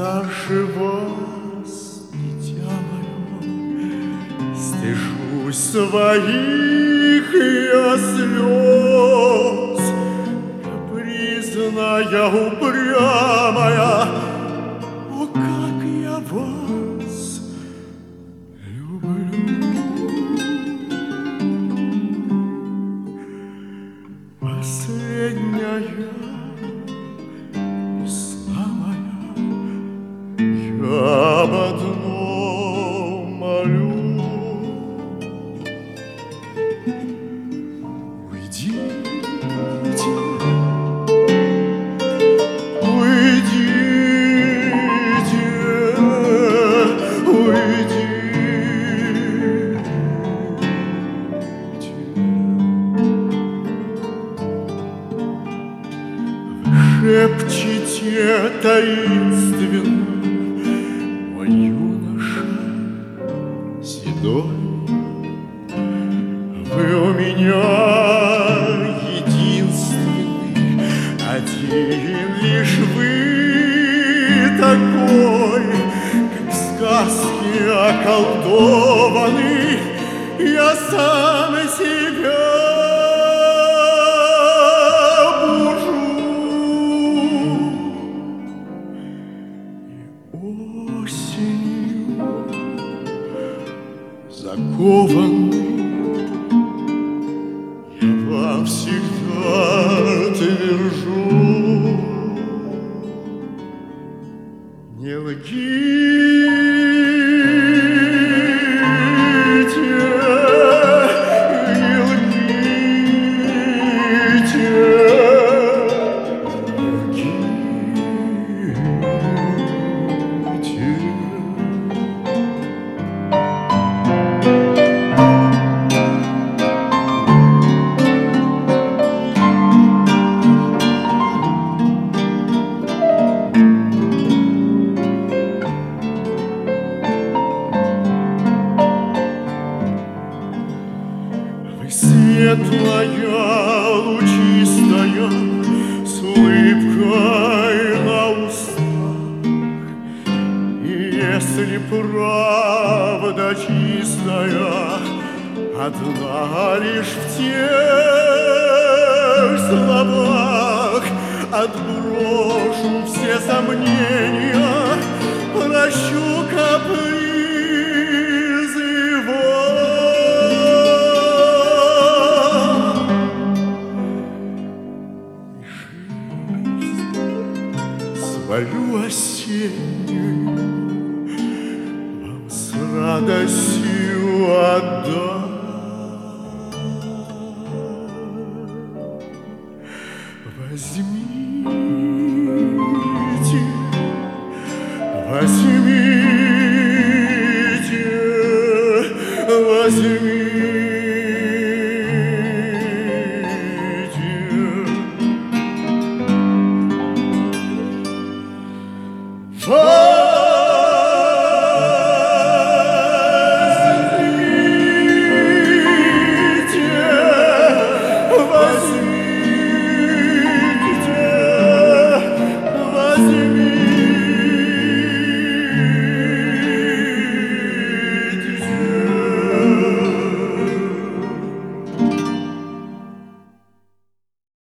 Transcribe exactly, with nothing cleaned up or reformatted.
старше вас, дитя мое, стыжусь своих я слез. Капризная, упрямая, о, как я вас люблю. Последняя весна моя, я об одном молю. Уйдите, уйдите, уйдите. Шепчете таинственно, мой юноша седой. Вы у меня единственный, один лишь вы такой, как в сказке околдованный, я сам себя осенью закованный, я вам всегда твержу: не лгите, не светлая, лучистая, с улыбкой на устах. И если правда чистая, одна лишь в тех словах, отброшу все сомнения, прощу капризы свою осеннюю вам с радостью отдам. Возьмите, возьмите.